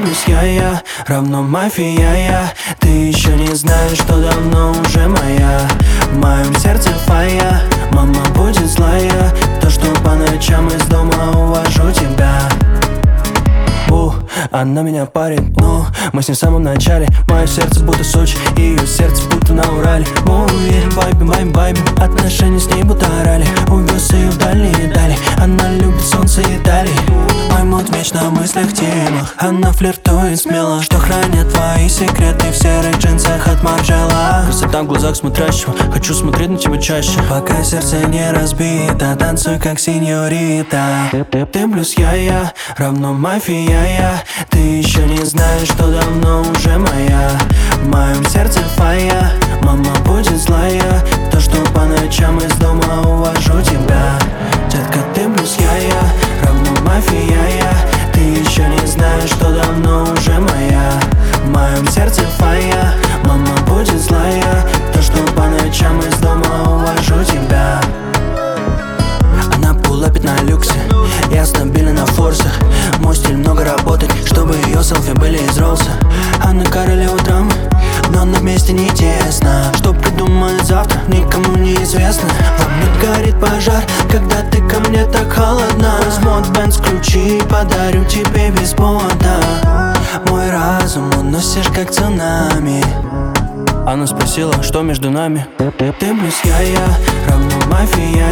плюс я равно мафия я. Ты еще не знаешь, что давно уже моя. В моем сердце фая, мама будет злая. То, что по ночам из дома увожу тебя. Она меня парит, ну, мы с ней в самом начале. Мое сердце будто Сочи, ее сердце будто на Урале. Вайбим, отношения с ней будто орали. Увез ее в дальние дали, она любит солнце и дали. Мой мод вечно в мыслях темах. Она флиртует смело, что хранят твои секреты в серых джинсах от Марджела. Красота в глазах смотрящего, хочу смотреть на тебя чаще. Пока сердце не разбито, танцуй как сеньорита. Ты плюс я равно мафия я. Ты еще не знаешь, что давно уже моя. В моем сердце фая, мама будет злая. То, что по ночам из дома увожу тебя. Детка, ты плюс я равно мафия я. Ты еще не знаешь, что давно уже моя. В моем сердце фая, мама будет злая. То, что по ночам из дома увожу тебя. Она пулапит на люксе, я стабильно на форсах. Мой стиль много работать, чтобы ее селфи были из роллса. Она королева драмы, но на месте не тесно. Что придумает завтра, никому не известно. Во мне горит пожар, когда ты ко мне так холодна. Возьму от Бенц ключи, подарю тебе без повода. Мой разум уносишь как цунами. Она спросила, что между нами. Ты плюс я равно мафия